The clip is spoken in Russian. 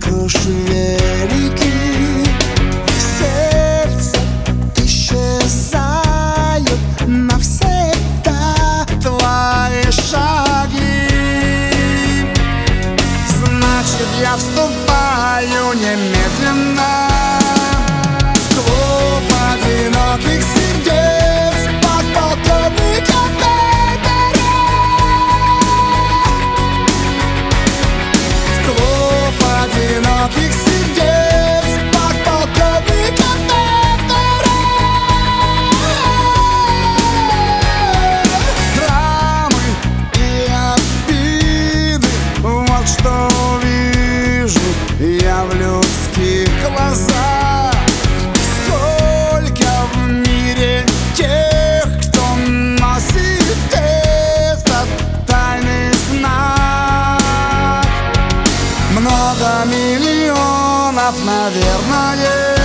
душу велики, сердце исчезают навсегда твои шаги. Значит, я вступаю немедленно в клуб одиноких сердец подполковника Петера. В клуб одиноких сердец подполковника Петера. Драмы и обиды, вот что вижу я в людских глазах. Сколько в мире тех, кто носит этот тайный знак. Много миллионов, наверное,